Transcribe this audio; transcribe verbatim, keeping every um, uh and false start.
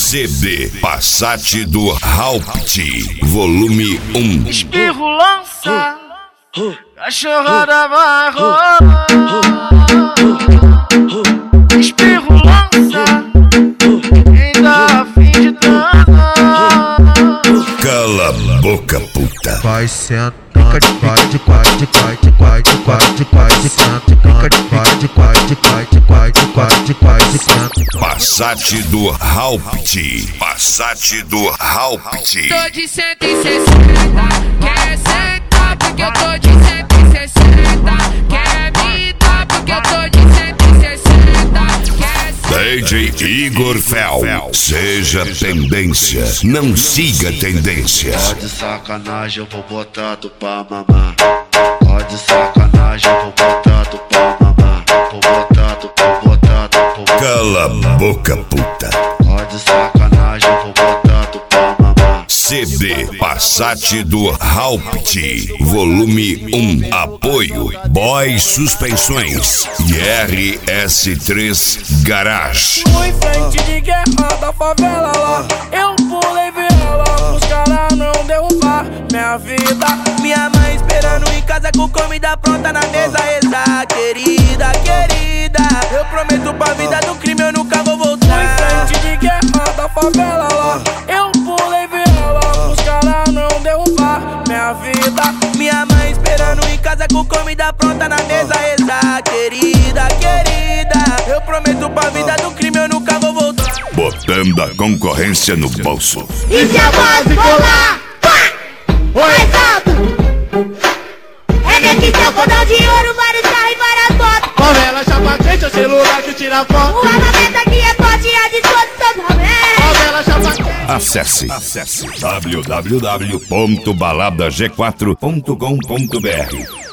C D Passat do Haupt, volume um. Espirro lança, cachorrada vai rolar. Espirro lança, quem dá a fim de transar. Cala a boca, puta. Vai sentando, vai de vai de vai de vai de vai de vai de vai de senta, vai de vai de vai de vai de vai de vai de vai de senta. Passat do Haupt, Passat do Haupt. Tô de cento e sessenta, quer sentar porque eu tô de cento e sessenta. Quer me dar porque eu tô de cento e sessenta. D J Igor Fel, seja tendência, não siga tendência. Pode sacanagem, eu vou botar tu pra mamar. Pode sacanagem, eu vou botar tu pra mamar. Vou botar tu, vou botar tu, vou botar tu. Cala a boca, puta. Pode sacanagem, eu vou botar tu pra mamar. C D Passat do Haupt, volume um. Apoio Boy Suspensões e R S três Garage. Fui em frente de guerra da favela lá, eu pulei viela pros caras não derrubar minha vida. Minha mãe esperando em casa com comida pronta na mesa. Exa, querida, querida, eu prometo pra vida do crime eu nunca vou voltar. Fui em frente de guerra da favela lá, eu pulei viela pros caras não derrubar minha vida. Minha mãe esperando em casa com comida pronta na mesa. Exa, querida, querida, eu prometo pra vida do crime eu nunca vou voltar. Botando a concorrência no bolso. E se a voz colar, mais alto. É nesse seu cordão de ouro, vários carros e várias motos. Favela, chapa quente, o celular que tira foto. O armamento aqui é forte e a disposição do ramento. Favela, chapa quente. Acesse, acesse w w w ponto balada g quatro ponto com ponto b r.